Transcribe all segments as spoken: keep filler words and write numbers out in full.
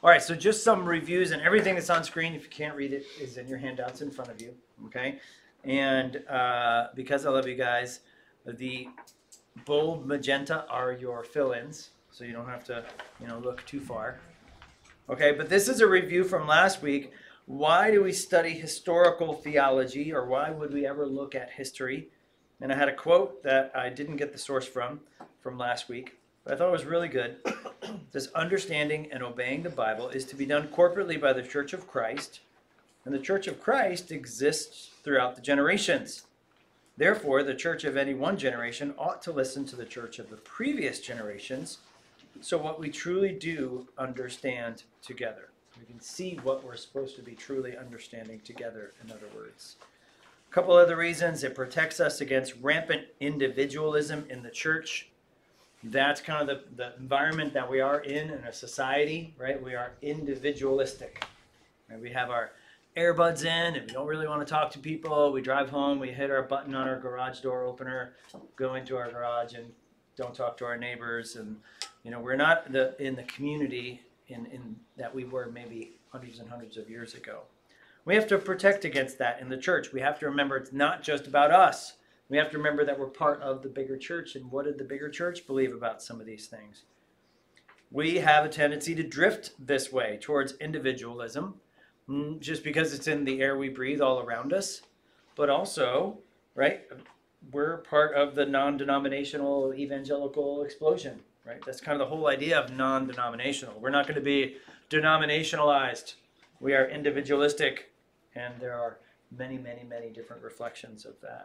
All right, so just some reviews, and everything that's on screen, if you can't read it, is in your handouts in front of you, okay? And uh, because I love you guys, the bold magenta are your fill-ins, so you don't have to, you know, look too far. Okay, but this is a review from last week. Why do we study historical theology, or why would we ever look at history? And I had a quote that I didn't get the source from, from last week, but I thought it was really good. It says, understanding and obeying the Bible is to be done corporately by the Church of Christ, and the Church of Christ exists throughout the generations. Therefore, the church of any one generation ought to listen to the church of the previous generations, so what we truly do understand together. We can see what we're supposed to be truly understanding together, in other words. A couple other reasons. It protects us against rampant individualism in the church. That's kind of the, the environment that we are in in a society, right? We are individualistic. And we have our earbuds in, and we don't really want to talk to people. We drive home, we hit our button on our garage door opener, go into our garage, and don't talk to our neighbors. And you know, we're not the, in the community in, in that we were maybe hundreds and hundreds of years ago. We have to protect against that in the church. We have to remember it's not just about us. We have to remember that we're part of the bigger church. And what did the bigger church believe about some of these things? We have a tendency to drift this way towards individualism, just because it's in the air we breathe all around us. But also, right, we're part of the non-denominational evangelical explosion. Right? That's kind of the whole idea of non-denominational. We're not going to be denominationalized. We are individualistic, and there are many, many, many different reflections of that.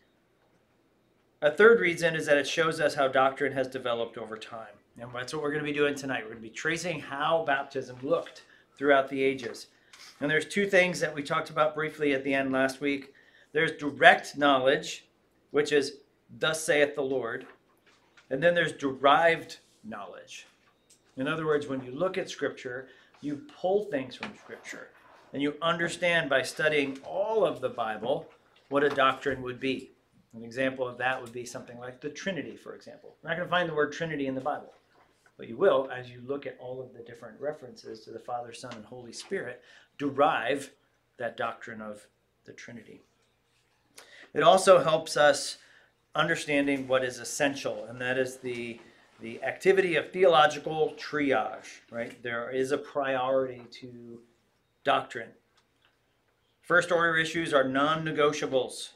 A third reason is that it shows us how doctrine has developed over time. And that's what we're going to be doing tonight. We're going to be tracing how baptism looked throughout the ages. And there's two things that we talked about briefly at the end last week. There's direct knowledge, which is, thus saith the Lord. And then there's derived knowledge. In other words, when you look at Scripture, you pull things from Scripture. And you understand by studying all of the Bible what a doctrine would be. An example of that would be something like the Trinity, for example. You're not going to find the word Trinity in the Bible. But you will, as you look at all of the different references to the Father, Son, and Holy Spirit, derive that doctrine of the Trinity. It also helps us understanding what is essential, and that is the, the activity of theological triage, right? There is a priority to doctrine. First order issues are non-negotiables,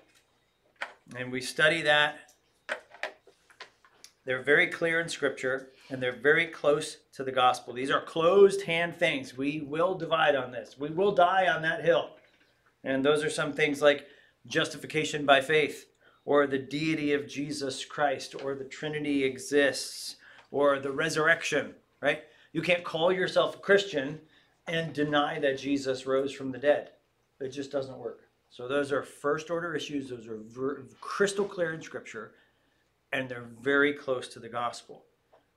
and we study that. They're very clear in Scripture, and they're very close to the gospel. These are closed hand things. We will divide on this. We will die on that hill. And those are some things like justification by faith, or the deity of Jesus Christ, or the Trinity exists, or the resurrection, right? You can't call yourself a Christian and deny that Jesus rose from the dead. It just doesn't work. So those are first order issues. Those are ver- crystal clear in Scripture, and they're very close to the gospel.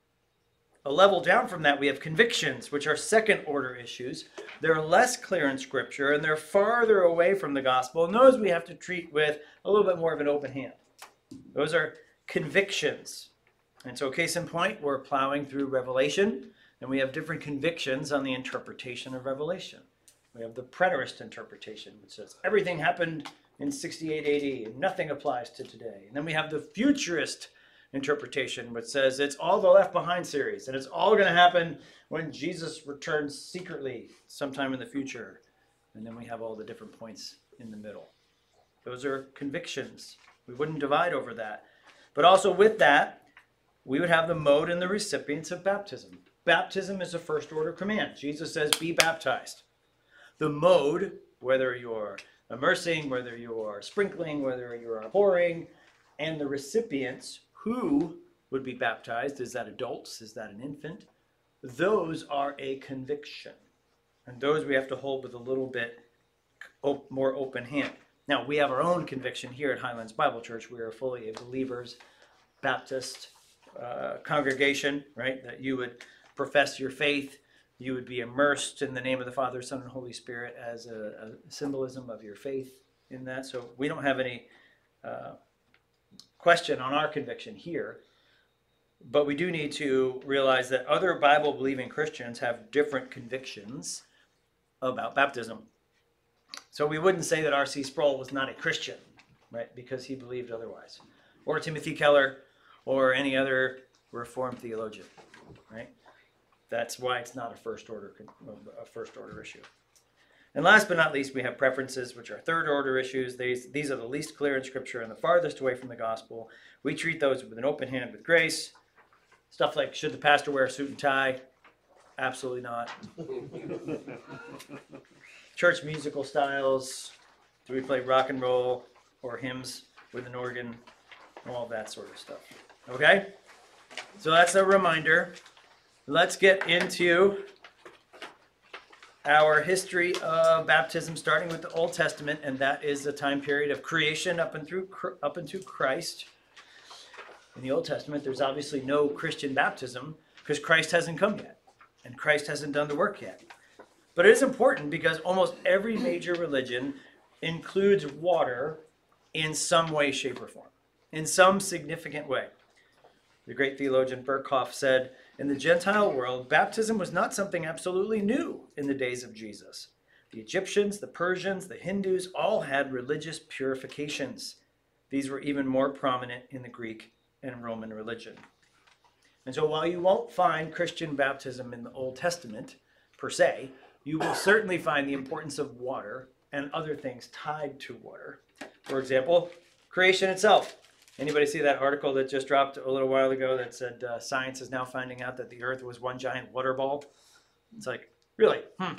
A level down from that, we have convictions, which are second order issues. They're less clear in Scripture, and they're farther away from the gospel. And those we have to treat with a little bit more of an open hand. Those are convictions. And so case in point, we're plowing through Revelation, and we have different convictions on the interpretation of Revelation. We have the preterist interpretation, which says everything happened in sixty-eight A D and nothing applies to today. And then we have the futurist interpretation, which says it's all the Left Behind series, and it's all going to happen when Jesus returns secretly sometime in the future. And then we have all the different points in the middle. Those are convictions. We wouldn't divide over that. But also with that, we would have the mode and the recipients of baptism. Baptism is a first order command. Jesus says, be baptized. The mode, whether you're immersing, whether you're sprinkling, whether you're pouring, and the recipients, who would be baptized? Is that adults? Is that an infant? Those are a conviction. And those we have to hold with a little bit op- more open hand. Now, we have our own conviction here at Highlands Bible Church. We are fully a believers Baptist uh, congregation, right? That you would profess your faith. You would be immersed in the name of the Father, Son, and Holy Spirit as a, a symbolism of your faith in that. So we don't have any uh, question on our conviction here. But we do need to realize that other Bible-believing Christians have different convictions about baptism. So we wouldn't say that R C Sproul was not a Christian, right, because he believed otherwise. Or Timothy Keller, or any other Reformed theologian, right? That's why it's not a first order a first order issue. And last but not least, we have preferences, which are third order issues. These, these are the least clear in Scripture and the farthest away from the gospel. We treat those with an open hand with grace. Stuff like, should the pastor wear a suit and tie? Absolutely not. Church musical styles. Do we play rock and roll or hymns with an organ? All that sort of stuff. Okay? So that's a reminder. Let's get into our history of baptism, starting with the Old Testament, and that is the time period of creation up and through up into Christ. In the Old Testament, there's obviously no Christian baptism because Christ hasn't come yet, and Christ hasn't done the work yet. But it is important because almost every major religion includes water in some way, shape, or form, in some significant way. The great theologian Berkhoff said, in the Gentile world, baptism was not something absolutely new in the days of Jesus. The Egyptians, the Persians, the Hindus all had religious purifications. These were even more prominent in the Greek and Roman religion. And so while you won't find Christian baptism in the Old Testament, per se, you will certainly find the importance of water and other things tied to water. For example, creation itself. Anybody see that article that just dropped a little while ago that said uh, science is now finding out that the earth was one giant water ball? It's like, really? Hmm.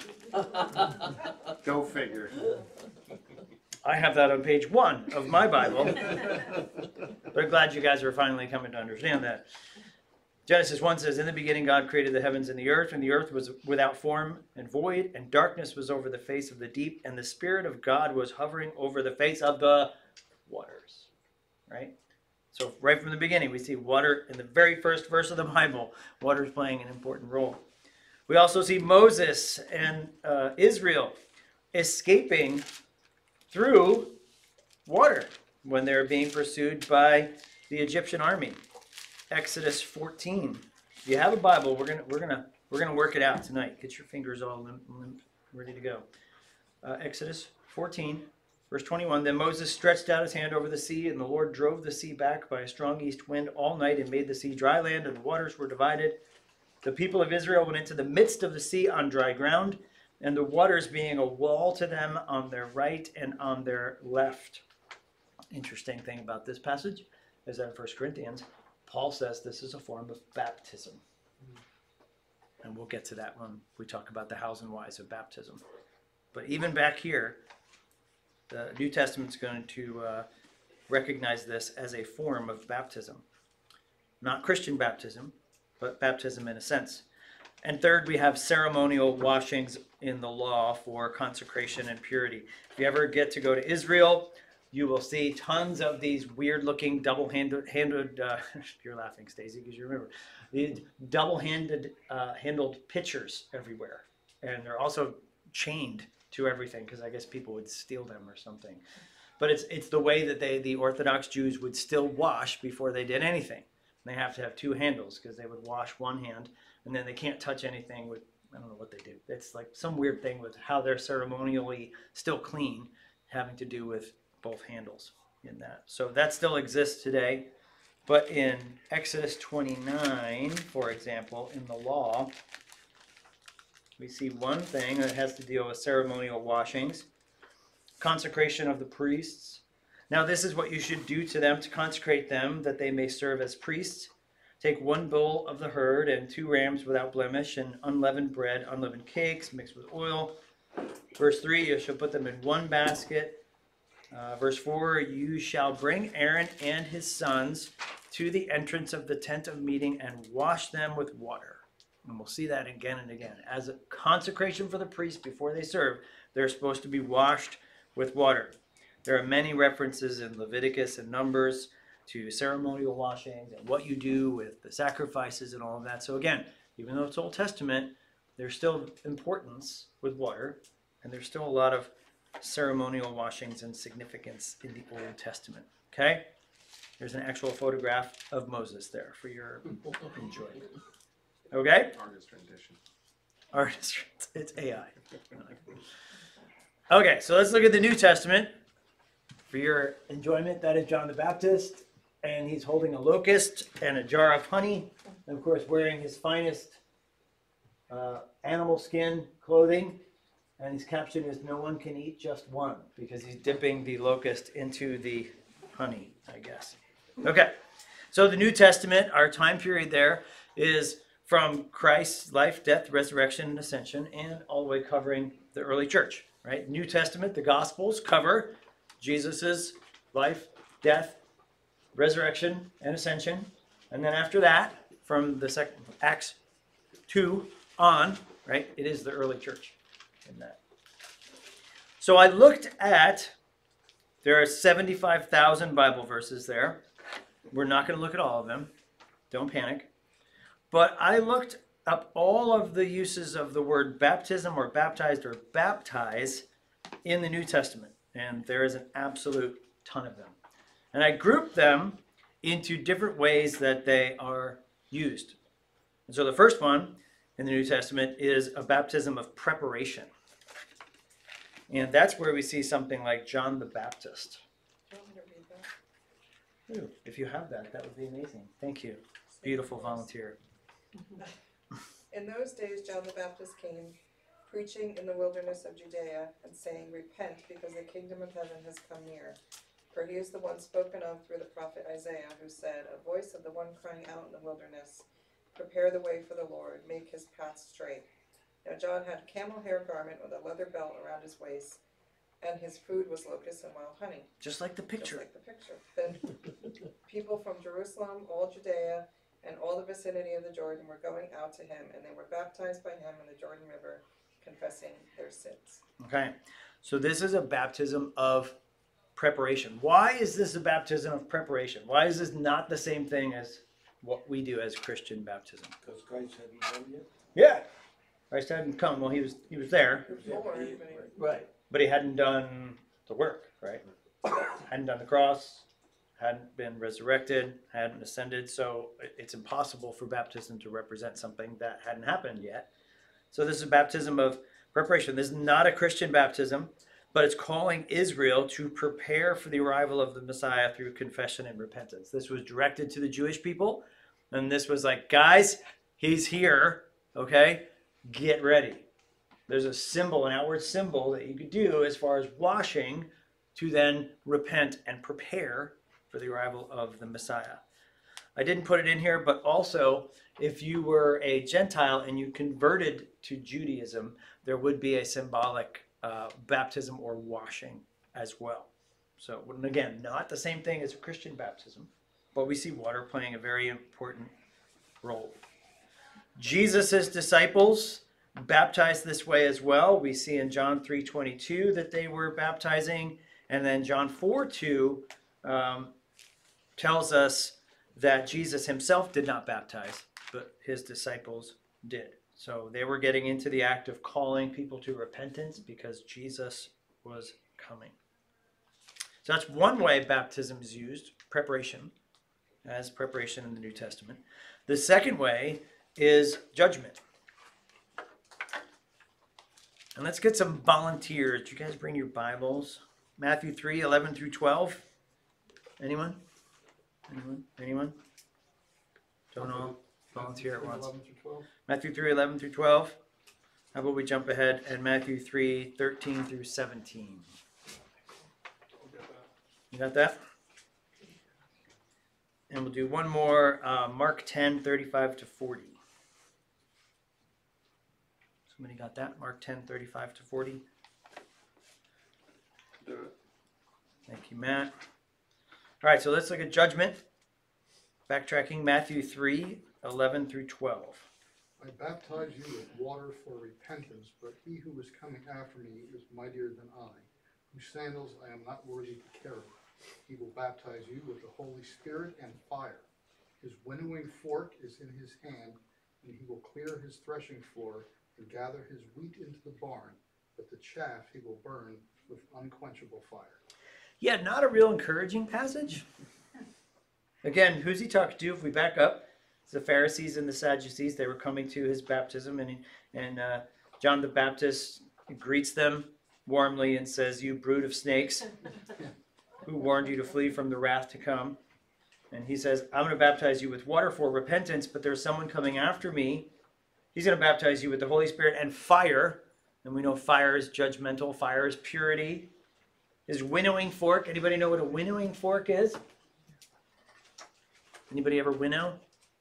Go figure. I have that on page one of my Bible. But I'm glad you guys are finally coming to understand that. Genesis one says, in the beginning God created the heavens and the earth, and the earth was without form and void, and darkness was over the face of the deep, and the Spirit of God was hovering over the face of the waters. Right? So right from the beginning, we see water in the very first verse of the Bible. Water is playing an important role. We also see Moses and uh, Israel escaping through water when they're being pursued by the Egyptian army. Exodus fourteen. If you have a Bible, we're gonna we're gonna we're gonna work it out tonight. Get your fingers all limp, limp ready to go. Uh, Exodus fourteen. Verse twenty-one, then Moses stretched out his hand over the sea, and the Lord drove the sea back by a strong east wind all night and made the sea dry land, and the waters were divided. The people of Israel went into the midst of the sea on dry ground, and the waters being a wall to them on their right and on their left. Interesting thing about this passage is that in First Corinthians, Paul says this is a form of baptism. And we'll get to that when we talk about the hows and whys of baptism. But even back here, the New Testament's going to uh, recognize this as a form of baptism. Not Christian baptism, but baptism in a sense. And third, we have ceremonial washings in the law for consecration and purity. If you ever get to go to Israel, you will see tons of these weird-looking double-handed, handed, uh, you're laughing, Stacey, because you remember, these double-handed, uh, handled pitchers everywhere. And they're also chained to everything, because I guess people would steal them or something. But it's it's the way that they the Orthodox Jews would still wash before they did anything. They have to have two handles because they would wash one hand, and then they can't touch anything with, I don't know what they do. It's like some weird thing with how they're ceremonially still clean, having to do with both handles in that. So that still exists today. But in Exodus twenty-nine, for example, in the law, we see one thing that has to deal with ceremonial washings. Consecration of the priests. Now this is what you should do to them to consecrate them, that they may serve as priests. Take one bull of the herd and two rams without blemish, and unleavened bread, unleavened cakes mixed with oil. Verse three, you shall put them in one basket. Uh, verse four, you shall bring Aaron and his sons to the entrance of the tent of meeting and wash them with water. And we'll see that again and again. As a consecration for the priests before they serve, they're supposed to be washed with water. There are many references in Leviticus and Numbers to ceremonial washings and what you do with the sacrifices and all of that. So again, even though it's Old Testament, there's still importance with water, and there's still a lot of ceremonial washings and significance in the Old Testament. Okay? There's an actual photograph of Moses there for your enjoyment. Okay? Artist rendition. Artist, it's A I. Okay, so let's look at the New Testament for your enjoyment. That is John the Baptist, and he's holding a locust and a jar of honey, and of course wearing his finest uh, animal skin clothing. And his caption is, "No one can eat just one," because he's dipping the locust into the honey, I guess. Okay, so the New Testament, our time period there is from Christ's life, death, resurrection, and ascension, and all the way covering the early church, right? New Testament, the Gospels cover Jesus's life, death, resurrection, and ascension. And then after that, from the second Acts two on, right, it is the early church in that. So I looked at, there are seventy-five thousand Bible verses there. We're not going to look at all of them. Don't panic. But I looked up all of the uses of the word baptism or baptized or baptize in the New Testament. And there is an absolute ton of them. And I grouped them into different ways that they are used. And so the first one in the New Testament is a baptism of preparation. And that's where we see something like John the Baptist. Ooh, if you have that, that would be amazing. Thank you. Beautiful volunteer. In those days, John the Baptist came, preaching in the wilderness of Judea, and saying, "Repent, because the kingdom of heaven has come near." For he is the one spoken of through the prophet Isaiah, who said, "A voice of the one crying out in the wilderness, prepare the way for the Lord, make his path straight." Now John had a camel hair garment with a leather belt around his waist, and his food was locusts and wild honey. Just like the picture. Just like the picture. Then people from Jerusalem, all Judea, and all the vicinity of the Jordan were going out to him, and they were baptized by him in the Jordan River, confessing their sins. Okay, so this is a baptism of preparation. Why is this a baptism of preparation? Why is this not the same thing as what we do as Christian baptism? Because Christ hadn't come yet? Yeah, Christ hadn't come. Well, he was he was there, Lord, Right. but he hadn't done the work, right? Hadn't done the cross, hadn't been resurrected, hadn't ascended. So it's impossible for baptism to represent something that hadn't happened yet. So this is a baptism of preparation. This is not a Christian baptism, but it's calling Israel to prepare for the arrival of the Messiah through confession and repentance. This was directed to the Jewish people, and this was like, guys, he's here, okay? Get ready. There's a symbol, an outward symbol that you could do as far as washing to then repent and prepare for the arrival of the Messiah. I didn't put it in here, but also if you were a Gentile and you converted to Judaism, there would be a symbolic uh, baptism or washing as well. So again, not the same thing as a Christian baptism, but we see water playing a very important role. Jesus' disciples baptized this way as well. We see in John three twenty-two that they were baptizing, and then John four two um, tells us that Jesus himself did not baptize, but his disciples did. So they were getting into the act of calling people to repentance because Jesus was coming. So that's one way baptism is used, preparation, as preparation in the New Testament. The second way is judgment. And let's get some volunteers. Do you guys bring your Bibles? Matthew three, eleven through twelve. Anyone? Anyone? Anyone? Don't all volunteer at once. Matthew three, eleven through twelve. How about we jump ahead and Matthew three, thirteen through seventeen. You got that? And we'll do one more, uh, Mark ten, thirty-five to forty. Somebody got that? Mark ten, thirty-five to forty. Do it. Thank you, Matt. All right, so let's look at judgment. Backtracking, Matthew three, eleven through twelve. I baptize you with water for repentance, but he who is coming after me is mightier than I, whose sandals I am not worthy to carry. He will baptize you with the Holy Spirit and fire. His winnowing fork is in his hand, and he will clear his threshing floor and gather his wheat into the barn, but the chaff he will burn with unquenchable fire. Yeah, not a real encouraging passage. Again, who's he talking to? If we back up, it's the Pharisees and the Sadducees. They were coming to his baptism, and and uh, John the Baptist greets them warmly and says, "You brood of snakes, who warned you to flee from the wrath to come?" And he says, "I'm going to baptize you with water for repentance, but there's someone coming after me. He's going to baptize you with the Holy Spirit and fire." And we know fire is judgmental. Fire is purity. His winnowing fork. Anybody know what a winnowing fork is? Anybody ever winnow?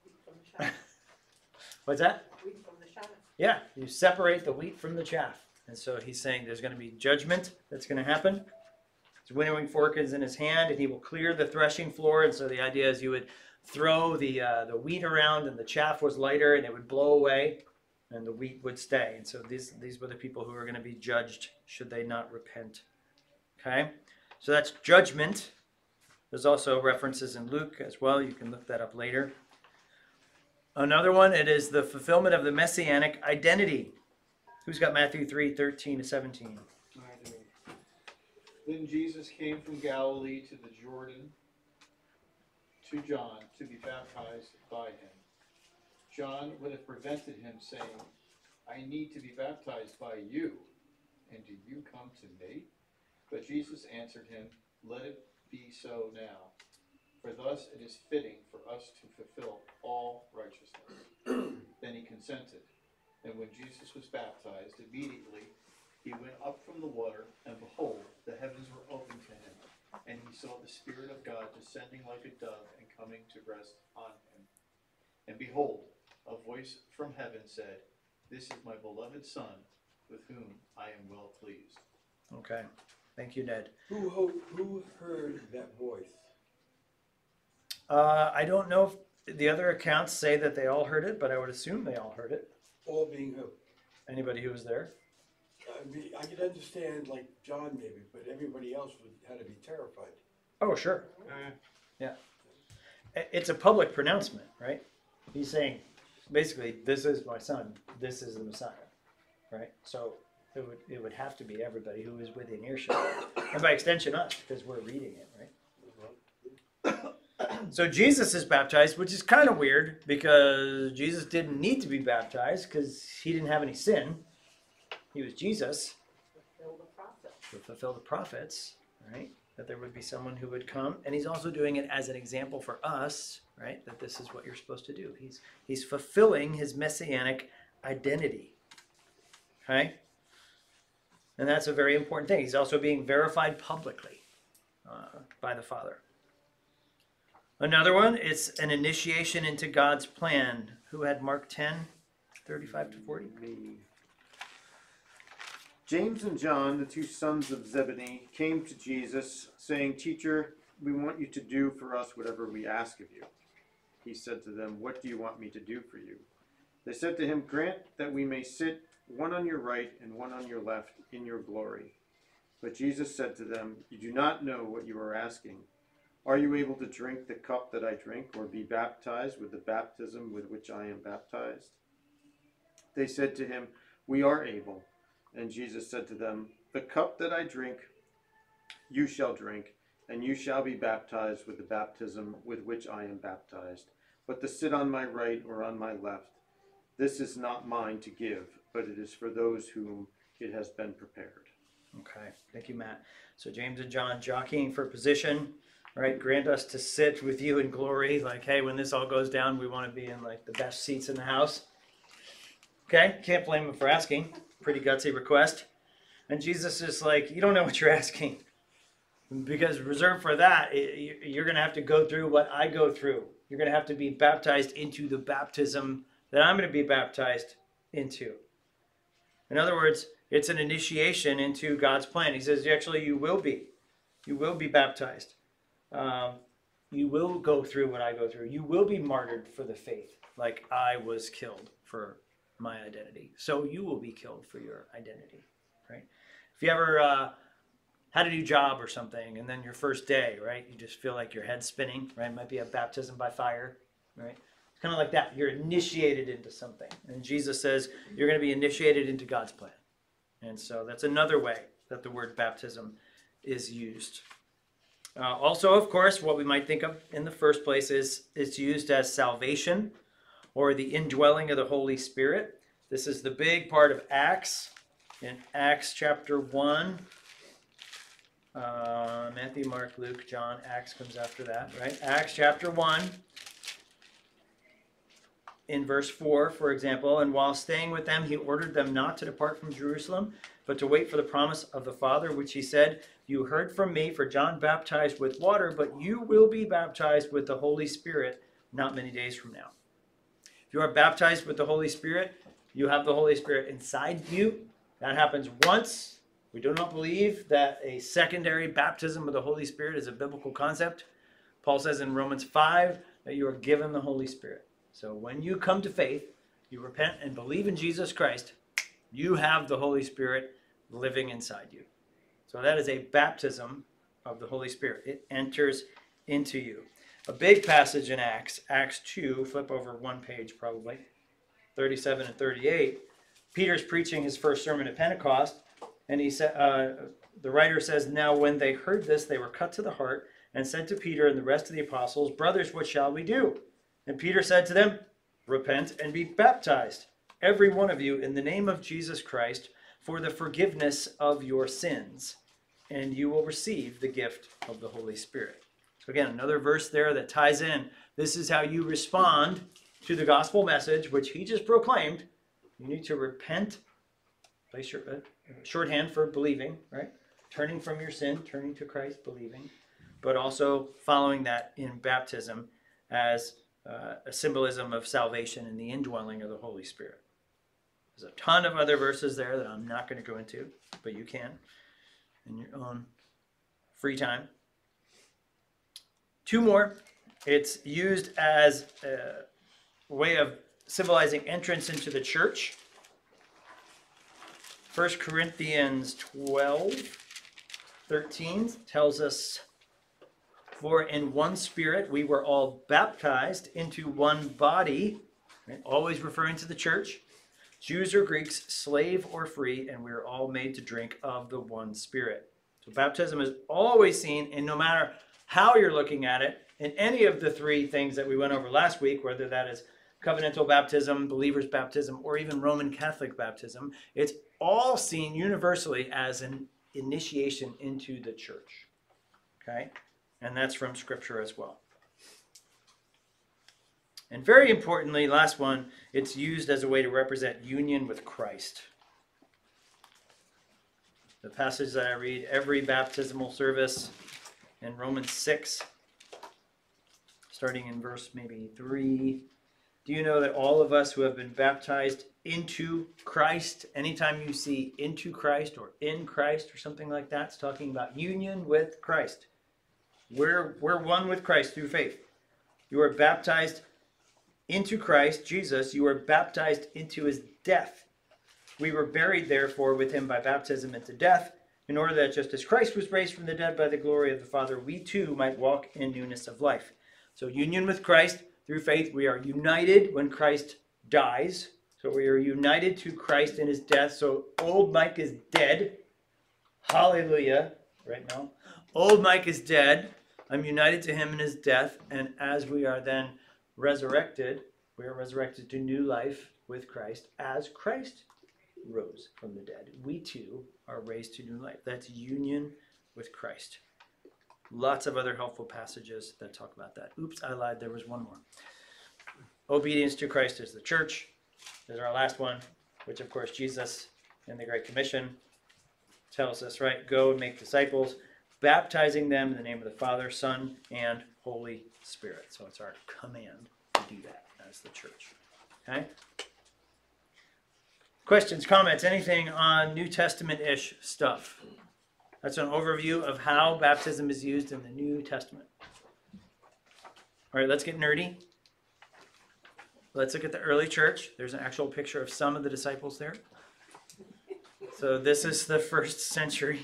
What's that? Wheat from the chaff. Yeah, you separate the wheat from the chaff. And so he's saying there's going to be judgment that's going to happen. His winnowing fork is in his hand, and he will clear the threshing floor. And so the idea is you would throw the uh, the wheat around, and the chaff was lighter, and it would blow away, and the wheat would stay. And so these these were the people who were going to be judged should they not repent. Okay, so that's judgment. There's also references in Luke as well. You can look that up later. Another one, it is the fulfillment of the messianic identity. Who's got Matthew three, thirteen to seventeen? Then Jesus came from Galilee to the Jordan to John to be baptized by him. John would have prevented him, saying, "I need to be baptized by you, and do you come to me?" But Jesus answered him, "Let it be so now, for thus it is fitting for us to fulfill all righteousness." Then he consented. And when Jesus was baptized, immediately he went up from the water, and behold, the heavens were opened to him, and he saw the Spirit of God descending like a dove and coming to rest on him. And behold, a voice from heaven said, "This is my beloved Son, with whom I am well pleased." Okay, thank you, Ned. Who, ho- who heard that voice? Uh, I don't know if the other accounts say that they all heard it, but I would assume they all heard it. All being who? Anybody who was there? I mean, I could understand like John maybe, but everybody else would, had to be terrified. Oh, sure. Eh, Yeah. I- It's a public pronouncement, right? He's saying, basically, this is my son, this is the Messiah, right? So it would it would have to be everybody who is within earshot, and by extension us, because we're reading it, right? So Jesus is baptized, which is kind of weird because Jesus didn't need to be baptized because he didn't have any sin. He was Jesus Fulfill the prophet. to fulfill the prophets, right? That there would be someone who would come, and he's also doing it as an example for us, right? That this is what you're supposed to do. He's he's fulfilling his messianic identity, okay? And that's a very important thing. He's also being verified publicly uh, by the Father. Another one, it's an initiation into God's plan. Who had Mark ten, thirty-five to forty? Me. James and John, the two sons of Zebedee, came to Jesus, saying, "Teacher, we want you to do for us whatever we ask of you." He said to them, "What do you want me to do for you?" They said to him, "Grant that we may sit one on your right and one on your left in your glory." But Jesus said to them, "You do not know what you are asking. Are you able to drink the cup that I drink, or be baptized with the baptism with which I am baptized?" They said to him, "We are able." And Jesus said to them, "The cup that I drink, you shall drink, and you shall be baptized with the baptism with which I am baptized. But to sit on my right or on my left, this is not mine to give, but it is for those whom it has been prepared." Okay, thank you, Matt. So James and John jockeying for position, right? Grant us to sit with you in glory. Like, hey, when this all goes down, we want to be in like the best seats in the house. Okay, can't blame them for asking. Pretty gutsy request. And Jesus is like, you don't know what you're asking. Because reserved for that, it- you're going to have to go through what I go through. You're going to have to be baptized into the baptism that I'm going to be baptized into. In other words, it's an initiation into God's plan. He says, actually, you will be. You will be baptized. Um, you will go through what I go through. You will be martyred for the faith, like I was killed for my identity. So you will be killed for your identity, right? If you ever uh, had a new job or something, and then your first day, right, you just feel like your head's spinning, right? It might be a baptism by fire, right? It's kind of like that. You're initiated into something. And Jesus says you're going to be initiated into God's plan. And so that's another way that the word baptism is used. Uh, also, of course, what we might think of in the first place is it's used as salvation or the indwelling of the Holy Spirit. This is the big part of Acts. In Acts chapter one, uh, Matthew, Mark, Luke, John, Acts comes after that, right? Acts chapter one, in verse four, for example, and while staying with them, he ordered them not to depart from Jerusalem, but to wait for the promise of the Father, which he said, you heard from me, for John baptized with water, but you will be baptized with the Holy Spirit not many days from now. If you are baptized with the Holy Spirit, you have the Holy Spirit inside you. That happens once. We do not believe that a secondary baptism of the Holy Spirit is a biblical concept. Paul says in Romans five that you are given the Holy Spirit. So when you come to faith, you repent and believe in Jesus Christ, you have the Holy Spirit living inside you. So that is a baptism of the Holy Spirit. It enters into you. A big passage in Acts, Acts two, flip over one page probably, thirty-seven and thirty-eight. Peter's preaching his first sermon at Pentecost, and he said, uh, the writer says, now when they heard this, they were cut to the heart and said to Peter and the rest of the apostles, brothers, what shall we do? And Peter said to them, repent and be baptized, every one of you, in the name of Jesus Christ, for the forgiveness of your sins, and you will receive the gift of the Holy Spirit. So again, another verse there that ties in. This is how you respond to the gospel message, which he just proclaimed. You need to repent, place your uh, shorthand for believing, right? Turning from your sin, turning to Christ, believing, but also following that in baptism as uh, a symbolism of salvation and the indwelling of the Holy Spirit. There's a ton of other verses there that I'm not going to go into, but you can in your own free time. Two more. It's used as a way of symbolizing entrance into the church. First Corinthians twelve, thirteen tells us, for in one spirit we were all baptized into one body, right? Always referring to the church, Jews or Greeks, slave or free, and we are all made to drink of the one spirit. So baptism is always seen, and no matter how you're looking at it, in any of the three things that we went over last week, whether that is covenantal baptism, believer's baptism, or even Roman Catholic baptism, it's all seen universally as an initiation into the church. Okay? And that's from Scripture as well. And very importantly, last one, it's used as a way to represent union with Christ. The passage that I read every baptismal service in Romans six, starting in verse maybe three. Do you know that all of us who have been baptized into Christ, anytime you see into Christ or in Christ or something like that, it's talking about union with Christ. We're, we're one with Christ through faith. You are baptized into Christ, Jesus. You are baptized into his death. We were buried, therefore, with him by baptism into death, in order that just as Christ was raised from the dead by the glory of the Father, we too might walk in newness of life. So union with Christ through faith. We are united when Christ dies. So we are united to Christ in his death. So old Mike is dead. Hallelujah. Right now. Old Mike is dead. I'm united to him in his death. And as we are then resurrected, we are resurrected to new life with Christ as Christ rose from the dead. We too are raised to new life. That's union with Christ. Lots of other helpful passages that talk about that. Oops, I lied. There was one more. Obedience to Christ is the church. There's our last one, which of course Jesus in the Great Commission tells us, right? Go and make disciples, baptizing them in the name of the Father, Son, and Holy Spirit. So it's our command to do that as the church. Okay? Questions, comments, anything on New Testament-ish stuff? That's an overview of how baptism is used in the New Testament. All right, let's get nerdy. Let's look at the early church. There's an actual picture of some of the disciples there. So this is the first century.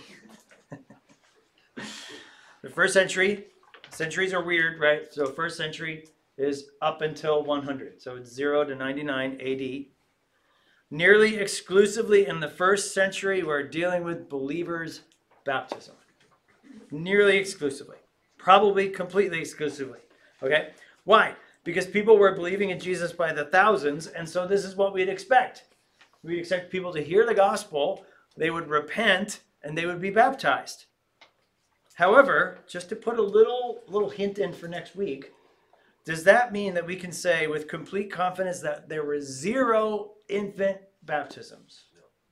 The first century, centuries are weird, right? So first century is up until one hundred. So it's zero to ninety-nine A D. Nearly exclusively in the first century, we're dealing with believers' baptism. Nearly exclusively. Probably completely exclusively. Okay? Why? Because people were believing in Jesus by the thousands, and so this is what we'd expect. We'd expect people to hear the gospel, they would repent, and they would be baptized. However, just to put a little little hint in for next week, does that mean that we can say with complete confidence that there were zero infant baptisms?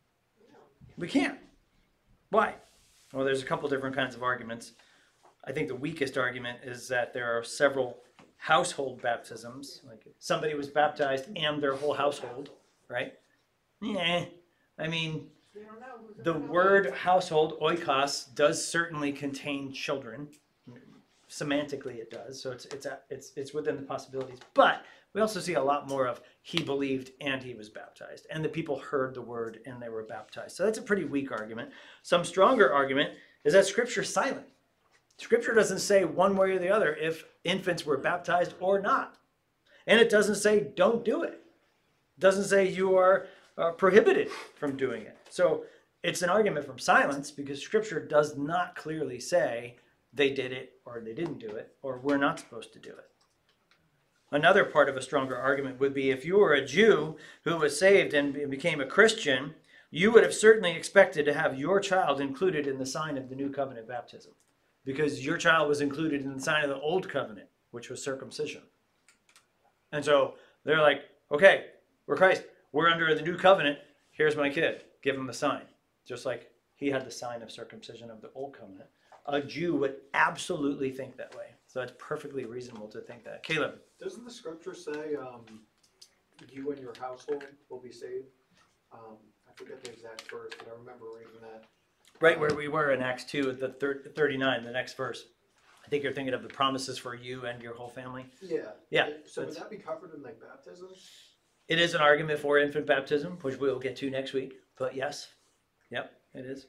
We can't. Why? Well, there's a couple different kinds of arguments. I think the weakest argument is that there are several household baptisms. Like somebody was baptized and their whole household, right? Yeah. I mean, We don't know who's the gonna know. word household, oikos, does certainly contain children. Semantically, it does. So it's it's it's it's within the possibilities. But we also see a lot more of he believed and he was baptized, and the people heard the word and they were baptized. So that's a pretty weak argument. Some stronger argument is that Scripture's silent. Scripture doesn't say one way or the other if infants were baptized or not, and it doesn't say don't do it. It doesn't say you are uh, prohibited from doing it. So it's an argument from silence because Scripture does not clearly say they did it or they didn't do it or we're not supposed to do it. Another part of a stronger argument would be if you were a Jew who was saved and became a Christian, you would have certainly expected to have your child included in the sign of the new covenant baptism because your child was included in the sign of the old covenant, which was circumcision. And so they're like, okay, we're Christ. We're under the new covenant. Here's my kid. Give him the sign. Just like he had the sign of circumcision of the old covenant. A Jew would absolutely think that way. So it's perfectly reasonable to think that. Caleb. Doesn't the scripture say, um, you and your household will be saved? Um, I forget the exact verse, but I remember reading that. Right where we were in Acts two, the thirty-nine, the next verse. I think you're thinking of the promises for you and your whole family. Yeah. Yeah, So would that's- that be covered in like baptisms? It is an argument for infant baptism, which we'll get to next week. But yes, yep, it is.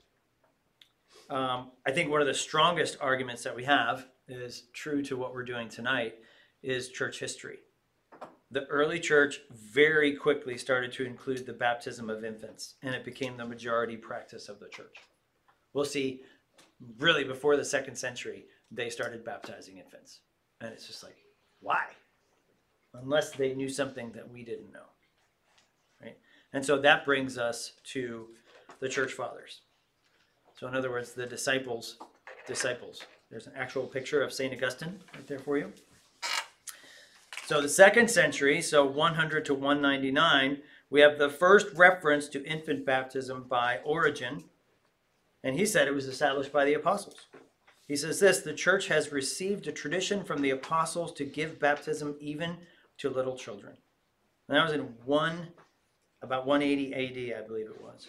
Um, I think one of the strongest arguments that we have is true to what we're doing tonight is church history. The early church very quickly started to include the baptism of infants, and it became the majority practice of the church. We'll see, really before the second century, they started baptizing infants. And it's just like, why? Unless they knew something that we didn't know. Right? And so that brings us to the church fathers. So in other words, the disciples, disciples. There's an actual picture of Saint Augustine right there for you. So the second century, so one hundred to one ninety-nine, we have the first reference to infant baptism by Origen. And he said it was established by the apostles. He says this, the church has received a tradition from the apostles to give baptism even to little children. And that was in one, about one eighty A D, I believe it was.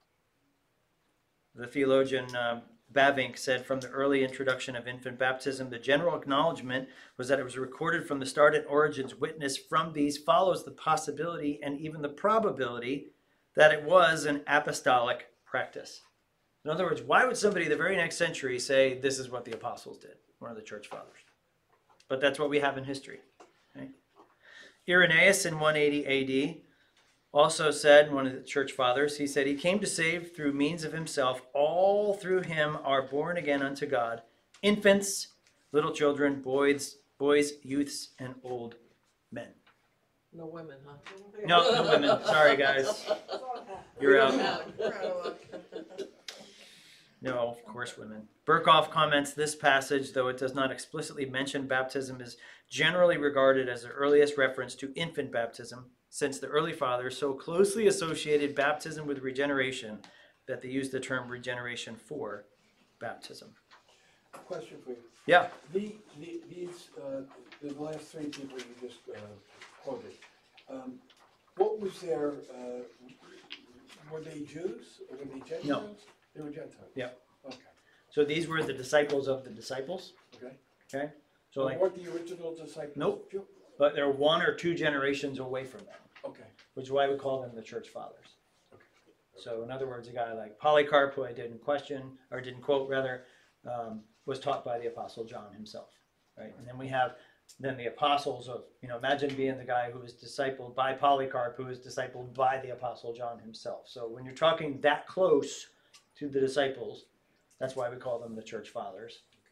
The theologian uh, Bavinck said, from the early introduction of infant baptism, the general acknowledgement was that it was recorded from the start and Origen's witness. From these follows the possibility and even the probability that it was an apostolic practice. In other words, why would somebody the very next century say this is what the apostles did, one of the church fathers? But that's what we have in history. Right? Irenaeus in one eighty A D also said, one of the church fathers, he said, he came to save through means of himself. All through him are born again unto God, infants, little children, boys, boys, youths, and old men. No women, huh? No, no women. Sorry, guys. You're out. We're out of luck. No, of course, women. Berkhoff comments, this passage, though it does not explicitly mention baptism, is generally regarded as the earliest reference to infant baptism, since the early fathers so closely associated baptism with regeneration that they used the term regeneration for baptism. Question for you. Yeah. The, the, these, uh, the last three people you just, uh, quoted, um, what was their, uh, were they Jews or were they Gentiles? No. They were Gentiles? Yep. Okay, So these were the disciples of the disciples. okay. Okay. So So like, weren't the original disciples? Nope. Jew? but they're one or two generations away from them, Okay, which is why we call them the church fathers. okay. So in other words, a guy like Polycarp, who I didn't question, or didn't quote rather, um, was taught by the Apostle John himself, right? And then we have then the apostles of, you know, imagine being the guy who was discipled by Polycarp, who was discipled by the Apostle John himself. So when you're talking that close to the disciples, that's why we call them the church fathers. Okay.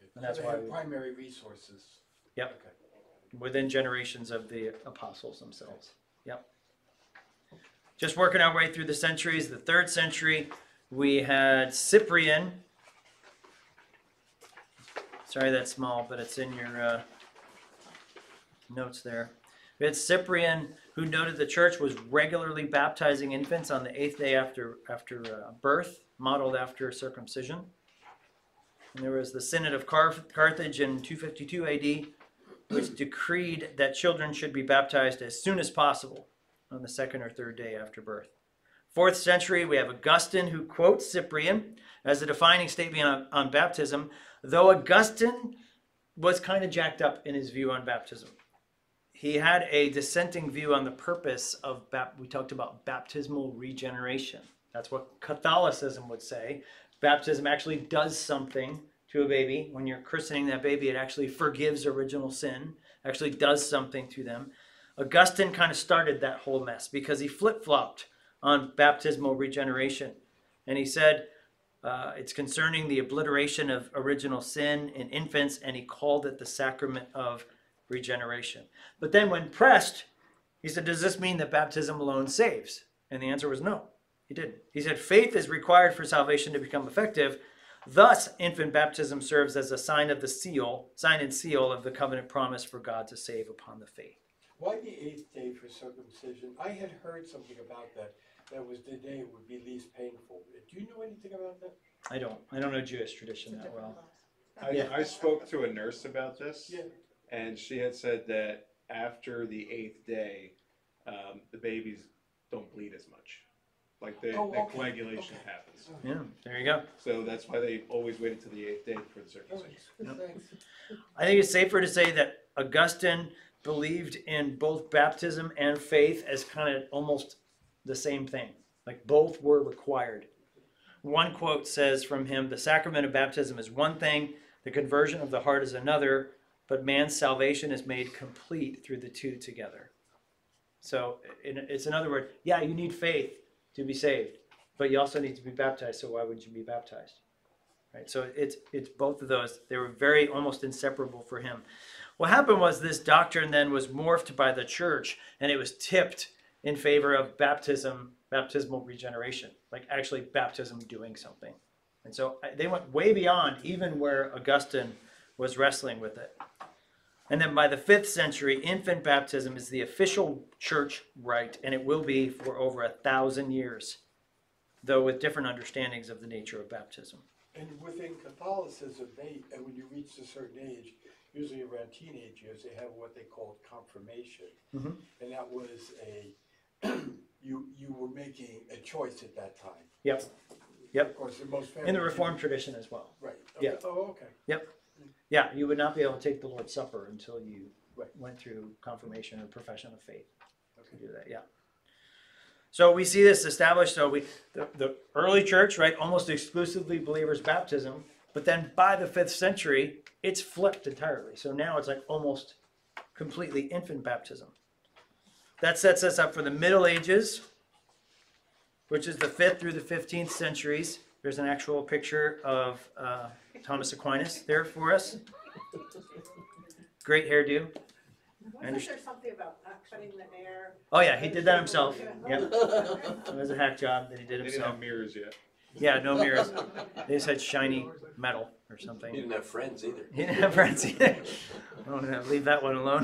And that's So they why have we- primary resources. Yep. Okay. within generations of the apostles themselves. Yep. Just working our way through the centuries. The third century, we had Cyprian. Sorry that's small, but it's in your uh, notes there. We had Cyprian, who noted the church was regularly baptizing infants on the eighth day after, after uh, birth, modeled after circumcision. And there was the Synod of Carthage in two fifty-two A D, which decreed that children should be baptized as soon as possible on the second or third day after birth. Fourth century, we have Augustine, who quotes Cyprian as a defining statement on, on baptism, though Augustine was kind of jacked up in his view on baptism. He had a dissenting view on the purpose of, bap- we talked about baptismal regeneration. That's what Catholicism would say. Baptism actually does something to a baby. When you're christening that baby, it actually forgives original sin, actually does something to them. Augustine kind of started that whole mess because he flip-flopped on baptismal regeneration. And he said uh, it's concerning the obliteration of original sin in infants, and he called it the sacrament of regeneration. But then when pressed, he said, does this mean that baptism alone saves? And the answer was no, he didn't. He said, faith is required for salvation to become effective. Thus, infant baptism serves as a sign of the seal, sign and seal of the covenant promise for God to save upon the faith. Why the eighth day for circumcision? I had heard something about that. That was the day it would be least painful. Do you know anything about that? I don't. I don't know Jewish tradition that well. I, Yeah. I spoke to a nurse about this, Yeah. and she had said that after the eighth day, um, the babies don't bleed as much. Like the, Oh, the okay, coagulation okay. happens. Yeah, there you go. So that's why they always wait until the eighth day for the circumcision. Thanks. Thanks. I think it's safer to say that Augustine believed in both baptism and faith as kind of almost the same thing. Like both were required. One quote says from him, the sacrament of baptism is one thing, the conversion of the heart is another, but man's salvation is made complete through the two together. So it's another word, yeah, you need faith to be saved, but you also need to be baptized, so why would you be baptized? Right? So it's it's both of those. They were very almost inseparable for him. What happened was this doctrine then was morphed by the church, and it was tipped in favor of baptism, baptismal regeneration, like actually baptism doing something. And so they went way beyond even where Augustine was wrestling with it. And then by the fifth century, infant baptism is the official church rite, and it will be for over a thousand years, though with different understandings of the nature of baptism. And within Catholicism, they, and when you reach a certain age, usually around teenage years, they have what they called confirmation. Mhm. And that was a, you you were making a choice at that time. Yep. Yep. Of course, in most families. In the Reformed tradition as well. Right. Yeah. Okay. Oh, okay. Yep. Yeah, you would not be able to take the Lord's Supper until you Right. went through confirmation or profession of faith. Okay. To do that, yeah. So we see this established. So we, the, the early church, right, almost exclusively believers' baptism, but then by the fifth century, it's flipped entirely. So now it's like almost completely infant baptism. That sets us up for the Middle Ages, which is the fifth through the fifteenth centuries. There's an actual picture of uh, Thomas Aquinas there for us. Great hairdo. Wasn't there something about not cutting the hair? Oh yeah, he did that himself. Yep. It was a hack job that he did They didn't himself. have mirrors yet. Yeah, no mirrors. They just had shiny metal or He something. didn't have friends either. He didn't have friends either. I'm gonna leave that one alone.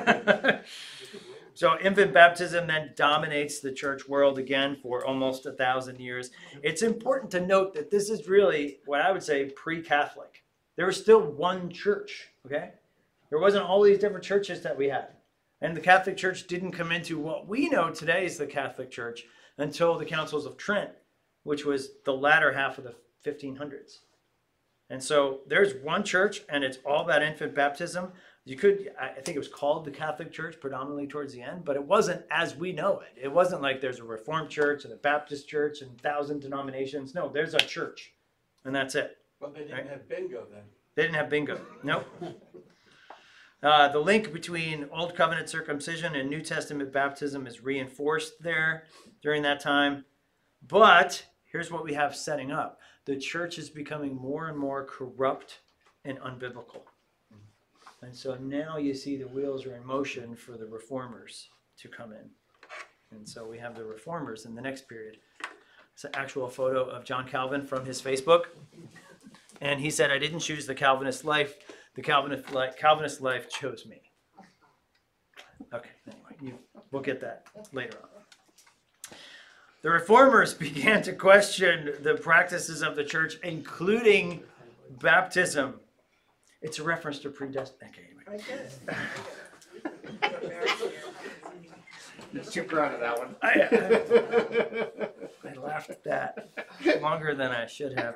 So infant baptism then dominates the church world again for almost a thousand years. It's important to note that this is really what I would say pre-Catholic. There was still one church, okay? There wasn't all these different churches that we had. And the Catholic Church didn't come into what we know today as the Catholic Church until the Councils of Trent, which was the latter half of the fifteen hundreds. And so there's one church, and it's all about infant baptism. You could, I think it was called the Catholic Church predominantly towards the end, but it wasn't as we know it. It wasn't like there's a Reformed church and a Baptist church and a thousand denominations. No, there's a church, and that's it. Well, they didn't Right. have bingo then. They didn't have bingo. Nope. Uh, the link between Old Covenant circumcision and New Testament baptism is reinforced there during that time. But here's what we have setting up. The church is becoming more and more corrupt and unbiblical. And so now you see the wheels are in motion for the reformers to come in. And so we have the reformers in the next period. It's an actual photo of John Calvin from his Facebook. And he said, I didn't choose the Calvinist life. The Calvinist life, Calvinist life chose me. Okay, anyway, you, we'll get that later on. The reformers began to question the practices of the church, including baptism. It's a reference to predestination. Okay, anyway. I get it. I get it. Too proud of that one. I, I, I laughed at that longer than I should have.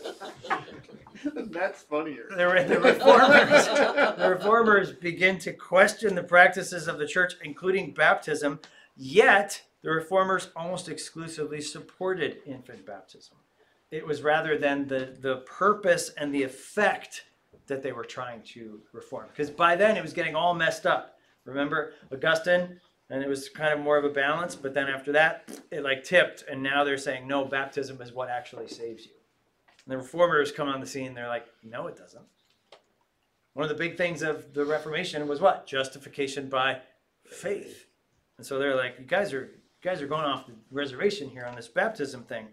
That's funnier. The, the, reformers, the reformers begin to question the practices of the church, including baptism, yet the reformers almost exclusively supported infant baptism. It was rather than the, the purpose and the effect that they were trying to reform. Because by then it was getting all messed up. Remember Augustine? And it was kind of more of a balance, but then after that, it like tipped, and now they're saying, no, baptism is what actually saves you. And the reformers come on the scene, they're like, no, it doesn't. One of the big things of the Reformation was what? Justification by faith. And so they're like, you guys are, you guys are going off the reservation here on this baptism thing.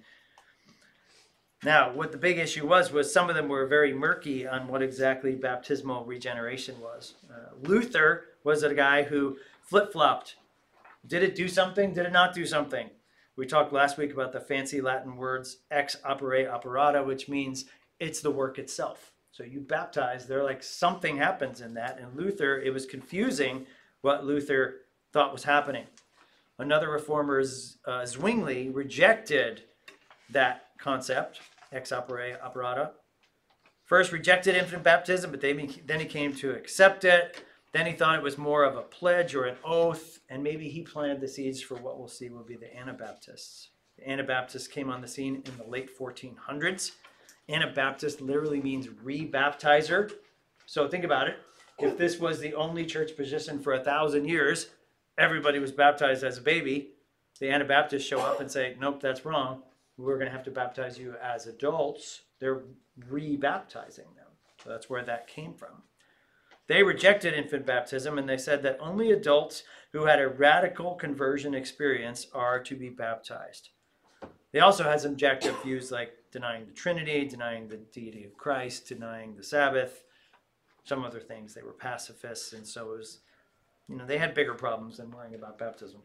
Now, what the big issue was, was some of them were very murky on what exactly baptismal regeneration was. Uh, Luther was a guy who flip-flopped. Did it do something? Did it not do something? We talked last week about the fancy Latin words ex opere operata, which means it's the work itself. So you baptize, they're like something happens in that. And Luther, it was confusing what Luther thought was happening. Another reformer, uh, Zwingli, rejected that concept, ex opere operata. First rejected infant baptism, but then he, then he came to accept it. Then he thought it was more of a pledge or an oath, and maybe he planted the seeds for what we'll see will be the Anabaptists. The Anabaptists came on the scene in the late fourteen hundreds. Anabaptist literally means re-baptizer. So think about it. If this was the only church position for a thousand years, everybody was baptized as a baby, the Anabaptists show up and say, nope, that's wrong. We're going to have to baptize you as adults. They're re-baptizing them. So that's where that came from. They rejected infant baptism, and they said that only adults who had a radical conversion experience are to be baptized. They also had some jacked up views like denying the Trinity, denying the deity of Christ, denying the Sabbath, some other things. They were pacifists, and so it was, you know, they had bigger problems than worrying about baptism.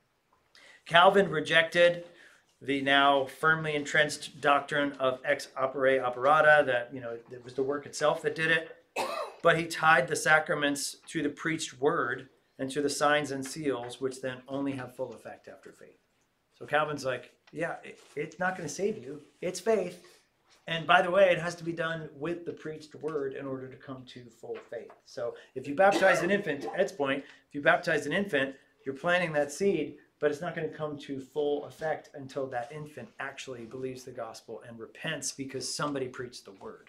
Calvin rejected the now firmly entrenched doctrine of ex opere operata, that, you know, it was the work itself that did it. But he tied the sacraments to the preached word and to the signs and seals, which then only have full effect after faith. So Calvin's like, yeah, it, it's not going to save you. It's faith. And by the way, it has to be done with the preached word in order to come to full faith. So if you baptize an infant, to Ed's point, if you baptize an infant, you're planting that seed, but it's not going to come to full effect until that infant actually believes the gospel and repents because somebody preached the word.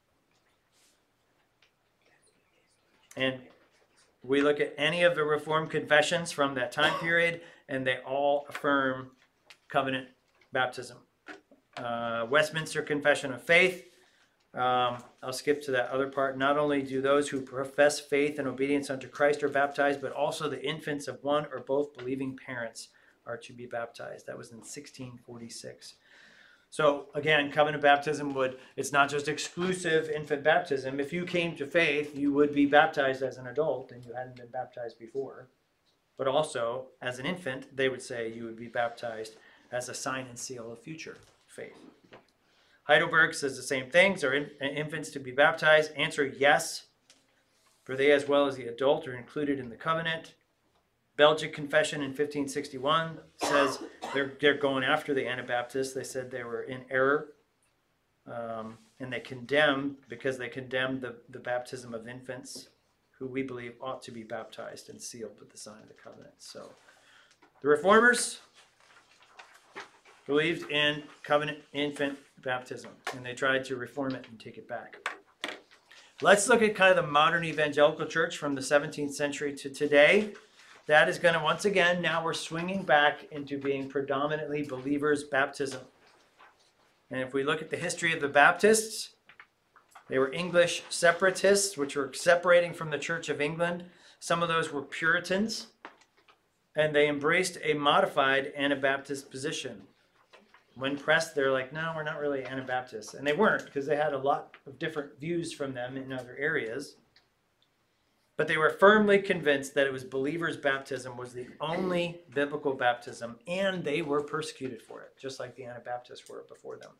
And we look at any of the Reformed confessions from that time period, and they all affirm covenant baptism. Uh, Westminster Confession of Faith, um, I'll skip to that other part. Not only do those who profess faith and obedience unto Christ are baptized, but also the infants of one or both believing parents are to be baptized. That was in sixteen forty-six. So again, covenant baptism would, it's not just exclusive infant baptism. If you came to faith, you would be baptized as an adult and you hadn't been baptized before. But also, as an infant, they would say you would be baptized as a sign and seal of future faith. Heidelberg says the same things. Are in, infants to be baptized? Answer, yes. For they as well as the adult are included in the covenant. Belgic Confession in fifteen sixty-one says they're, they're going after the Anabaptists. They said they were in error. Um, and they condemn, because they condemned the, the baptism of infants, who we believe ought to be baptized and sealed with the sign of the covenant. So the Reformers believed in covenant infant baptism, and they tried to reform it and take it back. Let's look at kind of the modern evangelical church from the seventeenth century to today. That is going to, once again, now we're swinging back into being predominantly believers' baptism. And if we look at the history of the Baptists, They were English separatists, which were separating from the Church of England. Some of those were Puritans, and they embraced a modified Anabaptist position. When pressed, they're like, no, we're not really Anabaptists. And they weren't, because they had a lot of different views from them in other areas. But they were firmly convinced that it was believers' baptism was the only biblical baptism, and they were persecuted for it, just like the Anabaptists were before them.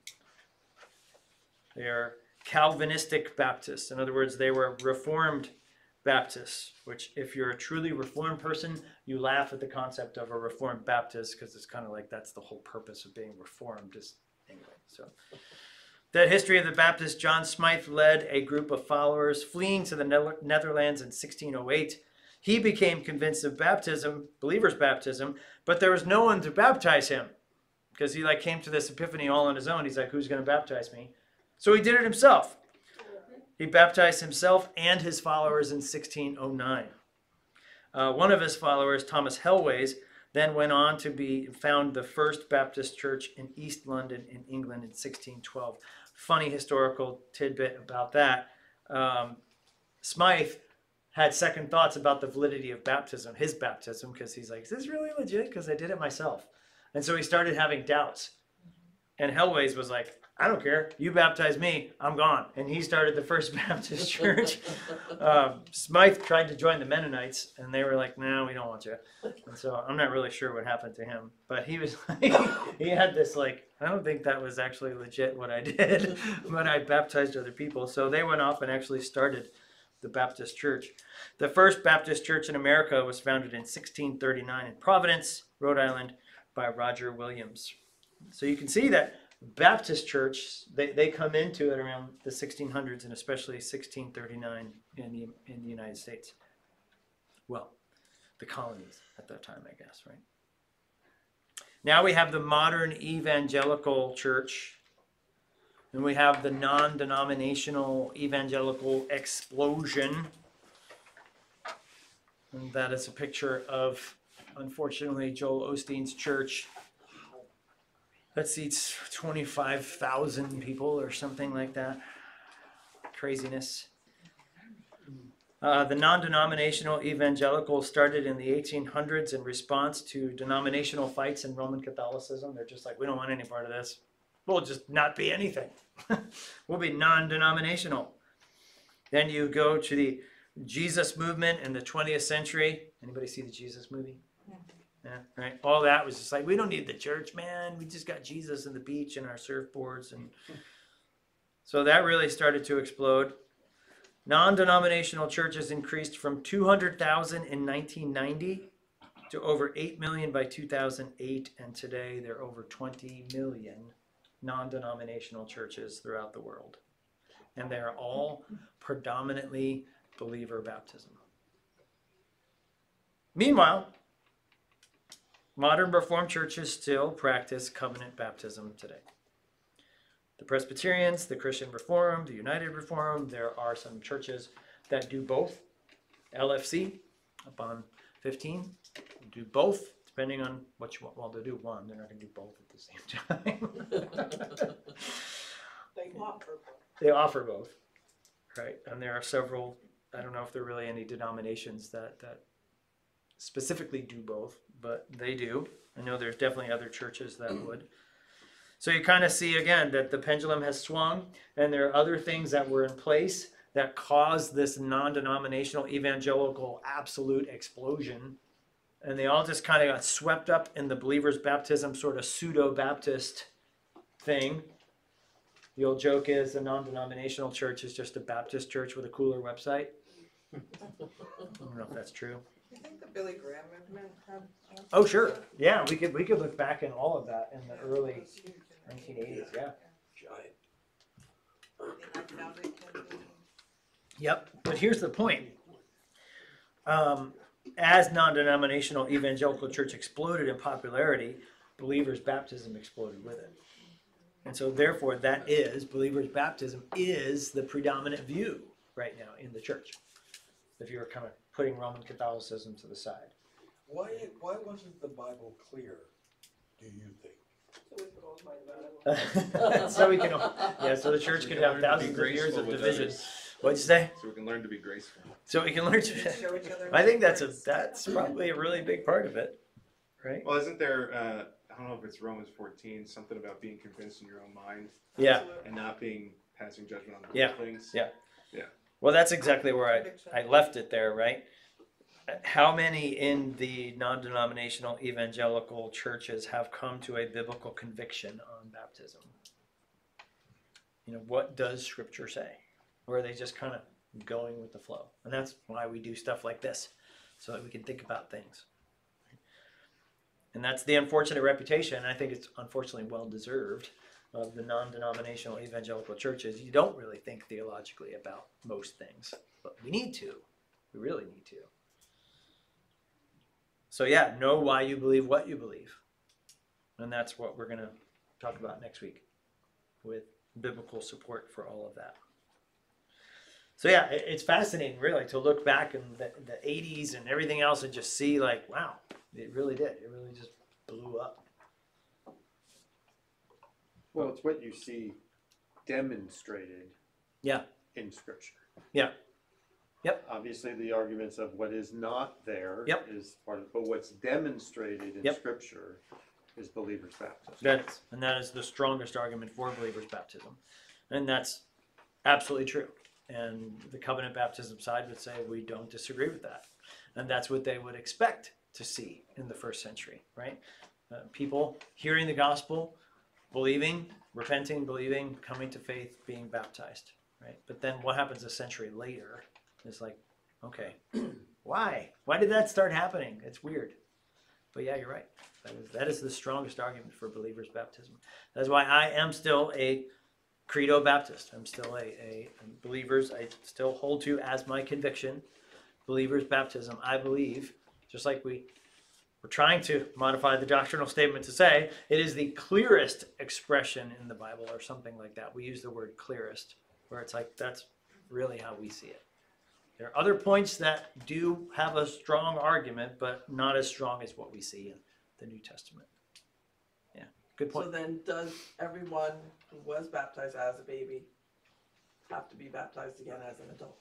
They are Calvinistic Baptists. In other words, they were Reformed Baptists, which if you're a truly Reformed person, you laugh at the concept of a Reformed Baptist because it's kind of like that's the whole purpose of being Reformed. Is anyway, so that history of the Baptists, John Smythe led a group of followers fleeing to the Netherlands in sixteen oh eight. He became convinced of baptism, believers' baptism, but there was no one to baptize him because he like came to this epiphany all on his own. He's like, who's going to baptize me? So he did it himself. He baptized himself and his followers in sixteen oh nine. Uh, one of his followers, Thomas Helways, then went on to be found the first Baptist church in East London in England in sixteen twelve. Funny historical tidbit about that. Um, Smythe had second thoughts about the validity of baptism, his baptism, because he's like, is this really legit? Because I did it myself. And so he started having doubts. And Helways was like, I don't care. You baptize me, I'm gone. And he started the first Baptist church. um, Smythe tried to join the Mennonites, and they were like, no, we don't want you. And so I'm not really sure what happened to him. But he was like, he had this like, I don't think that was actually legit what I did, but I baptized other people. So they went off and actually started the Baptist church. The first Baptist church in America was founded in sixteen thirty-nine in Providence, Rhode Island, by Roger Williams. So you can see that Baptist church, they, they come into it around the sixteen hundreds and especially sixteen thirty-nine in the, in the United States. Well, the colonies at that time, I guess, right? Now we have the modern evangelical church, and we have the non-denominational evangelical explosion. And that is a picture of, unfortunately, Joel Osteen's church. That seats twenty-five thousand people or something like that. Craziness. Uh, the non-denominational evangelical started in the eighteen hundreds in response to denominational fights in Roman Catholicism. They're just like, we don't want any part of this. We'll just not be anything. We'll be non-denominational. Then you go to the Jesus movement in the twentieth century. Anybody see the Jesus movie? Yeah, right. All that was just like, we don't need the church, man. We just got Jesus and the beach and our surfboards. And so that really started to explode. Non-denominational churches increased from two hundred thousand in nineteen ninety to over eight million by two thousand eight. And today there are over twenty million non-denominational churches throughout the world. And they are all predominantly believer baptism. Meanwhile, modern Reformed churches still practice covenant baptism today. The Presbyterians, the Christian Reformed, the United Reformed, there are some churches that do both. L F C, up on fifteen, do both, depending on what you want. Well, they'll do one. They're not going to do both at the same time. They offer both. They offer both, right? And there are several, I don't know if there are really any denominations that, that specifically do both, but they do. I know there's definitely other churches that would. So you kind of see again that the pendulum has swung, and there are other things that were in place that caused this non-denominational evangelical absolute explosion. And they all just kind of got swept up in the believer's baptism sort of pseudo-Baptist thing. The old joke is the non-denominational church is just a Baptist church with a cooler website. I don't know if that's true. You think the Billy Graham movement had? Oh, sure. Yeah, we could we could look back in all of that in the early nineteen eighties. Yeah. Yep. But here's the point. Um, as non-denominational evangelical church exploded in popularity, believers' baptism exploded with it. And so therefore that is, believers' baptism is the predominant view right now in the church. If you were kind of putting Roman Catholicism to the side. Why, why wasn't the Bible clear, do you think? So we put all mine about it. So we can, yeah, so the church So we could can have learn to be thousands of years graceful of with division. others. What'd you say? So we can learn to be graceful. So we can learn Show to. each other. I think that's a words. that's probably a really big part of it, right? Well, isn't there, uh, I don't know if it's Romans fourteen, something about being convinced in your own mind Yeah. and not being, passing judgment on the Yeah. things? Yeah. Well, that's exactly where I, Conviction. I left it there, right? How many in the non-denominational evangelical churches have come to a biblical conviction on baptism? You know, what does Scripture say? Or are they just kind of going with the flow? And that's why we do stuff like this, so that we can think about things. And that's the unfortunate reputation, and I think it's unfortunately well-deserved, of the non-denominational evangelical churches. You don't really think theologically about most things, but we need to. We really need to. So yeah, know why you believe what you believe. And that's what we're going to talk about next week with biblical support for all of that. So yeah, it- it's fascinating really to look back in the, the eighties and everything else and just see like, wow, it really did. It really just blew up. Well, it's what you see demonstrated. Yeah. In Scripture. Yeah. Yep. Obviously, the arguments of what is not there Yep. is part of, but what's demonstrated in Yep. Scripture is believers' baptism. That is, and that is the strongest argument for believers' baptism. And that's absolutely true. And the covenant baptism side would say we don't disagree with that. And that's what they would expect to see in the first century, right? Uh, people hearing the gospel, believing, repenting, believing, coming to faith, being baptized, right? But then what happens a century later is like, okay, why? Why did that start happening? It's weird. But yeah, you're right. That is, that is the strongest argument for believers' baptism. That's why I am still a Credo Baptist. I'm still a, a, a believers. I still hold to as my conviction, believers' baptism. I believe, just like we we're trying to modify the doctrinal statement to say, it is the clearest expression in the Bible or something like that. We use the word clearest, where it's like that's really how we see it. There are other points that do have a strong argument, but not as strong as what we see in the New Testament. Yeah, good point. So then does everyone who was baptized as a baby have to be baptized again as an adult?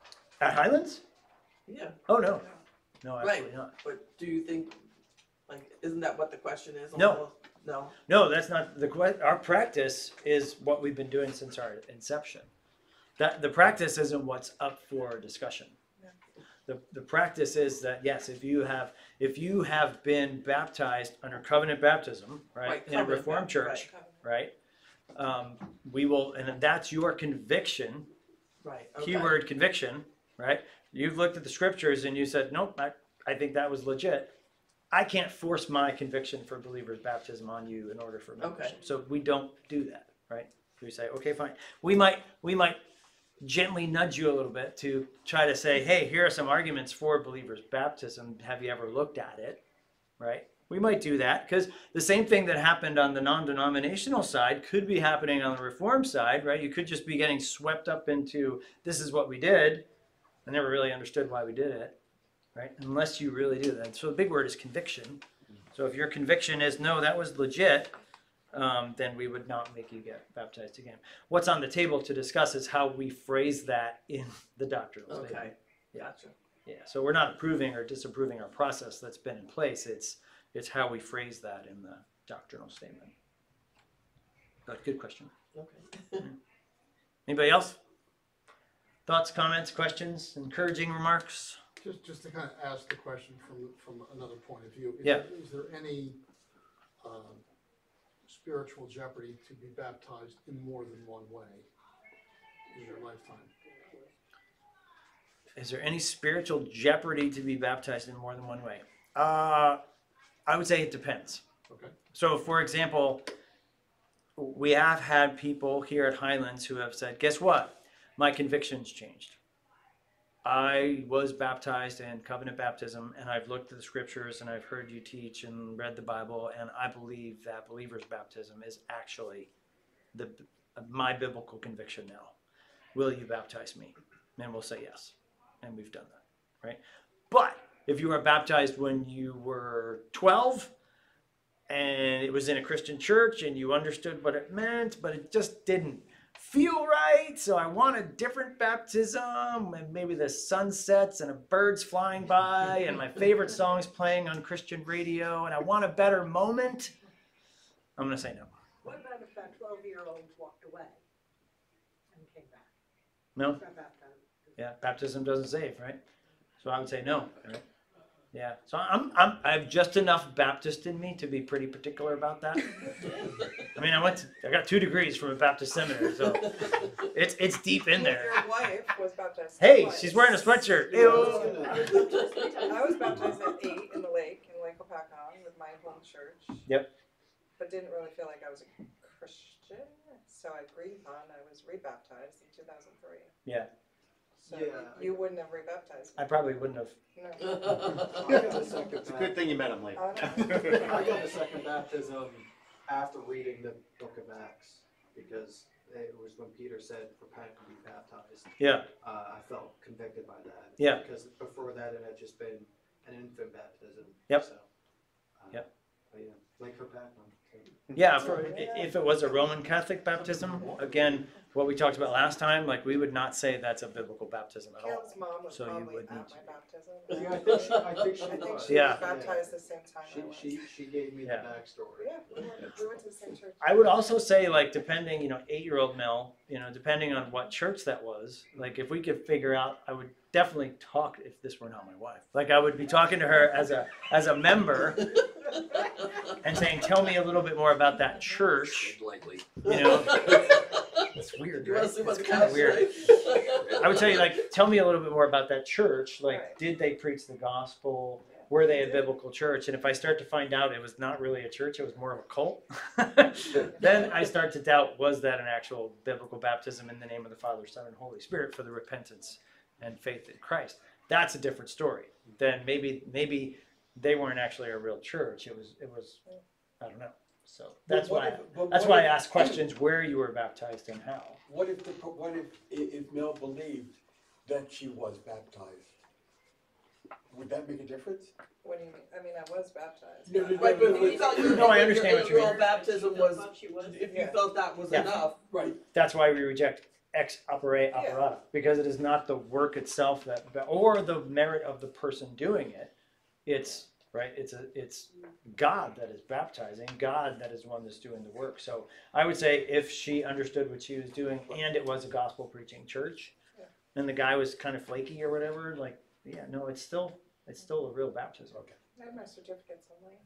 At Highlands? Yeah, Oh, no. No, Right. absolutely not. but do you think, like, isn't that what the question is? No. almost? No? No, that's not the que- our practice is what we've been doing since our inception. That the practice isn't what's up for discussion. Yeah. The the practice is that yes, if you have if you have been baptized under covenant baptism, right, Right, in a covenant Reformed bap- church, right, um, we will, and that's your conviction. Right, okay. Keyword conviction, right? You've looked at the scriptures and you said, nope, I, I think that was legit. I can't force my conviction for believers' baptism on you in order for membership. Okay. So we don't do that, right? We say, okay, fine. We might we might gently nudge you a little bit to try to say, hey, here are some arguments for believers' baptism. Have you ever looked at it, right? We might do that because the same thing that happened on the non-denominational side could be happening on the Reformed side, right? You could just be getting swept up into this is what we did. I never really understood why we did it, right? Unless you really do that. So the big word is conviction. So if your conviction is, no, that was legit, um, then we would not make you get baptized again. What's on the table to discuss is how we phrase that in the doctrinal statement. Okay, Yeah. gotcha. Yeah, so we're not approving or disapproving our process that's been in place. It's it's how we phrase that in the doctrinal statement. But good question. Okay. Anybody else? Thoughts, comments, questions, encouraging remarks? Just, just to kind of ask the question from, from another point of view. Is Yeah. there- Is there any um, spiritual jeopardy to be baptized in more than one way in your lifetime? Is there any spiritual jeopardy to be baptized in more than one way? Uh, I would say it depends. Okay. So, for example, we have had people here at Highlands who have said, guess what? My convictions changed. I was baptized in covenant baptism, and I've looked at the scriptures, and I've heard you teach and read the Bible, and I believe that believer's baptism is actually the my biblical conviction now. Will you baptize me? And we'll say yes. And we've done that, right? But if you were baptized when you were twelve, and it was in a Christian church and you understood what it meant, but it just didn't feel right. So I want a different baptism, and maybe the sun sets and a bird's flying by and my favorite song's playing on Christian radio and I want a better moment. I'm going to say no. What about if that twelve-year-old walked away and came back? No? Got baptized? Yeah, baptism doesn't save, right? So I would say no. Right? Yeah. So I'm I'm I have just enough Baptist in me to be pretty particular about that. I mean, I went to, I got two degrees from a Baptist seminary, so it's it's deep in there. Your wife was baptized. Hey, twice. she's wearing a sweatshirt. I Ew. was baptized at eight in the lake in Lake Opakon with my home church. Yep. But didn't really feel like I was a Christian, so at Greenpond I was rebaptized in two thousand three. Yeah. So Yeah. you wouldn't have rebaptized I me. probably wouldn't have. No. I got the second It's a good thing you met him late. I don't know. I got the second baptism after reading the book of Acts, because it was when Peter said, repent and be baptized. Yeah. Uh, I felt convicted by that. Yeah. Because before that, it had just been an infant baptism. Yep. So, uh, Yep. But yeah, Lake Opakon. Yeah, for, if it was a Roman Catholic baptism, again, what we talked about last time, like we would not say that's a biblical baptism at all. Caleb's mom was So you probably would at need my to- baptism. Yeah, I think she, I think she I think was. she Yeah. was baptized the same time She, I was. she, she gave me Yeah. the backstory. Yeah, we went, we went to the same church. I would also say, like, depending, you know, eight-year-old Mel, you know, depending on what church that was, like, if we could figure out, I would definitely talk, if this were not my wife, like, I would be talking to her as a as a member and saying, tell me a little bit more about that church, Likely. you know. It's weird, You right? wanna see what It's the kind of cat's weird. right? I would tell you, like, tell me a little bit more about that church. Like, Right. did they preach the gospel? Were they a biblical church? And if I start to find out it was not really a church, it was more of a cult, then I start to doubt, was that an actual biblical baptism in the name of the Father, Son, and Holy Spirit for the repentance and faith in Christ? That's a different story. Then maybe maybe they weren't actually a real church. It was it was I don't know. So that's But what why if- but that's what why I if- ask questions where you were baptized and how. What if the, what if, i- if Mel believed that she was baptized? Would that make a difference? What do you mean? I mean, I was baptized. No, no, no, Right, but if no, you felt your, No, I your understand what you mean. eight-year-old baptism was, Thought she was. if you Yeah. felt that was Yeah. enough, Right, That's why we reject ex opere Yeah. operata, because it is not the work itself that, or the merit of the person doing it. It's right. It's a it's God that is baptizing, God that is one that's doing the work. So I would say if she understood what she was doing, and it was a gospel preaching church, Yeah. and the guy was kind of flaky or whatever, like yeah, no, it's still it's still a real baptism. Okay. I have my certificates online.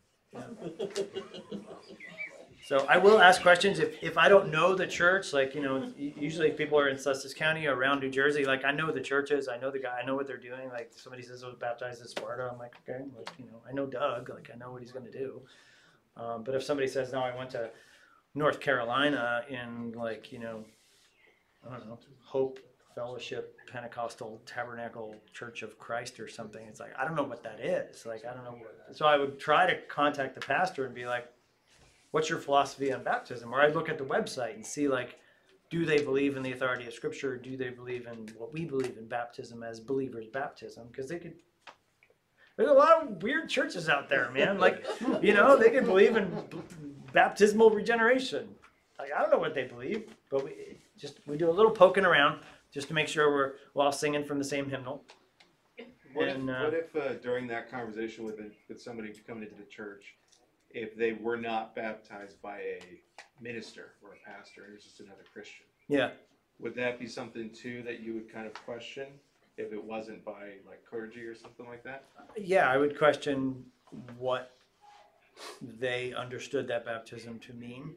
So I will ask questions if, if I don't know the church, like, you know, u- usually if people are in Sussex County or around New Jersey, like I know the churches, I know the guy, I know what they're doing. Like somebody says I was baptized at Sparta, I'm like, okay, like, you know, I know Doug, like I know what he's going to do. Um, but if somebody says, no, I went to North Carolina in like, you know, I don't know, Hope Fellowship Pentecostal Tabernacle Church of Christ or something, it's like, I don't know what that is. Like, I don't know. What, so I would try to contact the pastor and be like, what's your philosophy on baptism? Or I'd look at the website and see, like, do they believe in the authority of Scripture? Or do they believe in what we believe in baptism as believers' baptism? Because they could. There's a lot of weird churches out there, man. Like, you know, they could believe in b- baptismal regeneration. Like, I don't know what they believe, but we just we do a little poking around just to make sure we're, we're all singing from the same hymnal. What And, if, uh, what if uh, during that conversation with, a, with somebody coming into the church, if they were not baptized by a minister or a pastor, and it was just another Christian, Yeah. would that be something too that you would kind of question if it wasn't by like clergy or something like that? Yeah, I would question what they understood that baptism to mean,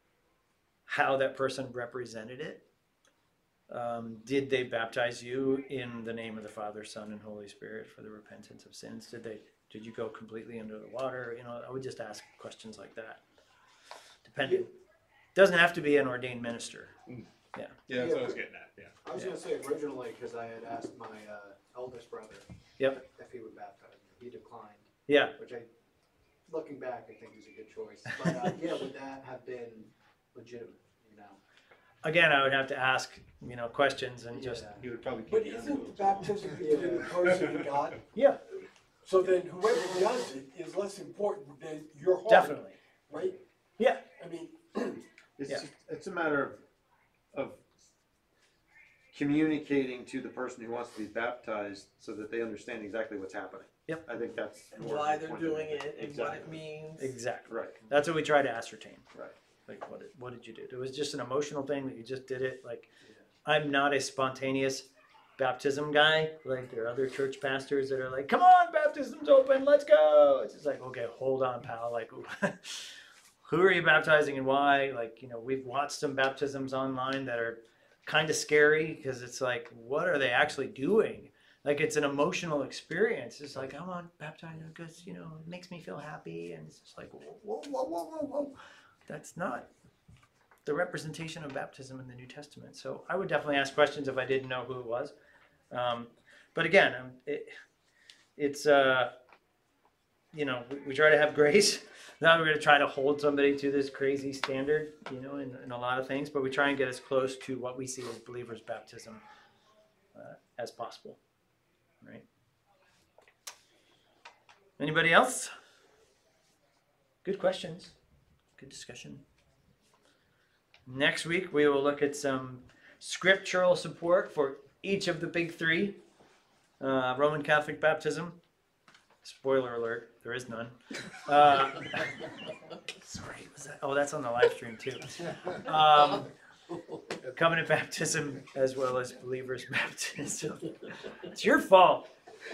how that person represented it. Um, did they baptize you in the name of the Father, Son, and Holy Spirit for the repentance of sins? Did they? Did you go completely under the water? You know, I would just ask questions like that. Depending, doesn't have to be an ordained minister. Yeah, that's what I was getting at. Yeah. I was Yeah. gonna say originally, because I had asked my uh, eldest brother Yep. if he would baptize me. He declined, Yeah. which I, looking back, I think was a good choice. But uh, yeah, would that have been legitimate? You know? Again, I would have to ask, you know, questions and just. Yeah. He would probably keep but you isn't under the those. baptism between the person and God? Yeah, So then whoever does it is less important than your heart. definitely. right? Yeah. I mean, It's Yeah. just, it's a matter of, of communicating to the person who wants to be baptized so that they understand exactly what's happening. Yep. I think that's And more why the they're point of doing it and what it Exactly. means. Exactly. Right, That's what we try to ascertain. right. Like, what did, what did you do? It was just an emotional thing that you just did it. Like, I'm not a spontaneous baptism guy. Like, there are other church pastors that are like, come on, baptism's open, let's go. It's just like, okay, hold on, pal. Like, who are you baptizing and why? Like, you know, we've watched some baptisms online that are kind of scary because it's like, what are they actually doing? Like, it's an emotional experience. It's like, I want baptized because, you know, it makes me feel happy. And it's just like, whoa, whoa, whoa, whoa, whoa. That's not the representation of baptism in the New Testament. So I would definitely ask questions if I didn't know who it was. Um, but again, um, it, it's, uh, you know, we, we try to have grace. Not we're going to try to hold somebody to this crazy standard, you know, in, in a lot of things, but we try and get as close to what we see as believers' baptism uh, as possible. Right? Anybody else? Good questions. Good discussion. Next week, we will look at some scriptural support for each of the big three. Uh, Roman Catholic baptism. Spoiler alert, there is none. Uh, sorry, was that? Oh, that's on the live stream too. Um, covenant baptism as well as believers' baptism. It's your fault.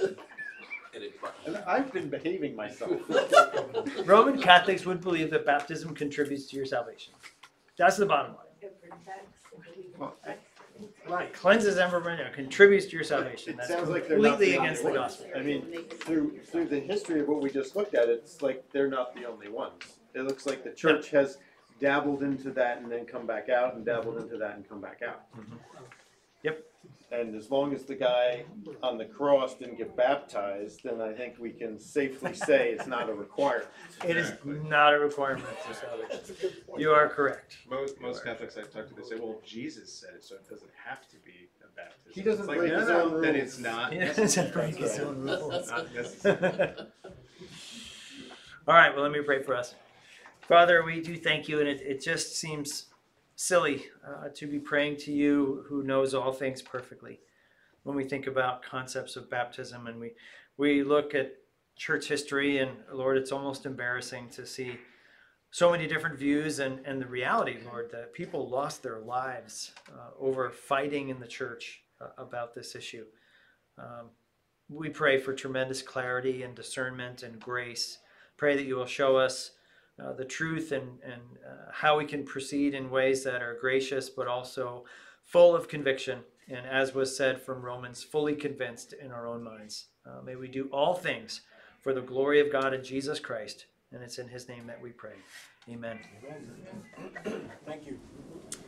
And I've been behaving myself. Roman Catholics would believe that baptism contributes to your salvation. That's the bottom line. It protects the believer's Well, faith. Right. Cleanses and contributes to your salvation. It That's sounds like they're not completely the only against the ones. gospel. I mean, through, through the history of what we just looked at, it's like they're not the only ones. It looks like the church has dabbled into that and then come back out and dabbled into that and come back out. Yep. And as long as the guy on the cross didn't get baptized, then I think we can safely say it's not a requirement. It is not a requirement for salvation. You are correct. Most, most Catholics I've talked to, they say, well, Jesus said it, so it doesn't have to be a baptism. He doesn't It's like, break no, his no, own rules. Then it's not He doesn't necessary. break his own rules. Not necessary. All right, well, let me pray for us. Father, we do thank you, and it, it just seems silly uh, to be praying to you who knows all things perfectly. When we think about concepts of baptism and we, we look at church history, and Lord, it's almost embarrassing to see so many different views and, and the reality, Lord, that people lost their lives uh, over fighting in the church uh, about this issue. Um, we pray for tremendous clarity and discernment and grace. Pray that you will show us uh, the truth and, and uh, how we can proceed in ways that are gracious but also full of conviction. And as was said from Romans, fully convinced in our own minds. Uh, may we do all things for the glory of God and Jesus Christ. And it's in his name that we pray. Amen. Thank you.